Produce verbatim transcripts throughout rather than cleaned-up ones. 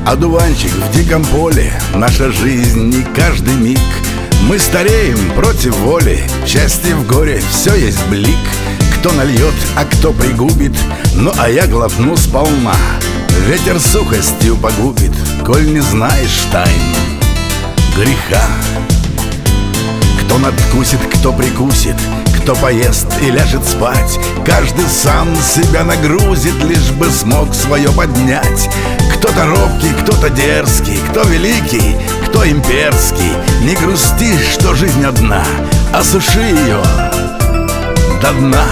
Одуванчик в диком поле, наша жизнь не каждый миг. Мы стареем против воли, счастье в горе, все есть блик. Кто нальет, а кто пригубит, ну а я глотну сполна. Ветер сухостью погубит, коль не знаешь тайн греха. Кто надкусит, кто прикусит, кто поест и ляжет спать, каждый сам себя нагрузит, лишь бы смог свое поднять. Кто-то робкий, кто-то дерзкий, кто великий, кто имперский. Не грусти, что жизнь одна, осуши ее до дна.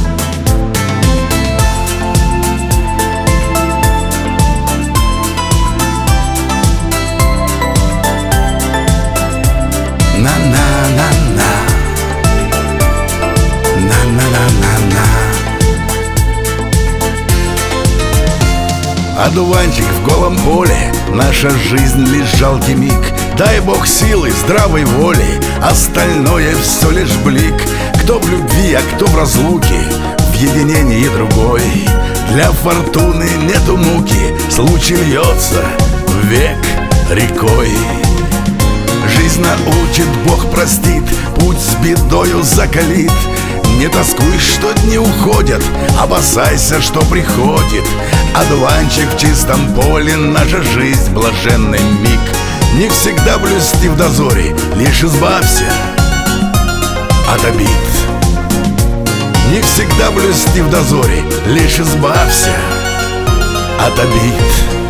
На-на-на-на, на-на-на-на-на. Одуванчик в голом поле, наша жизнь лишь жалкий миг. Дай Бог силы, здравой воли, остальное все лишь блик. Кто в любви, а кто в разлуке, в единении другой. Для фортуны нету муки, случай льется век рекой. Жизнь научит, Бог простит, путь с бедою закалит. Не тоскуй, что дни уходят, опасайся, что приходит. Одуванчик в чистом поле, наша жизнь блаженный миг. Не всегда блюсти в дозоре, лишь избавься от обид. Не всегда блюсти в дозоре, лишь избавься от обид.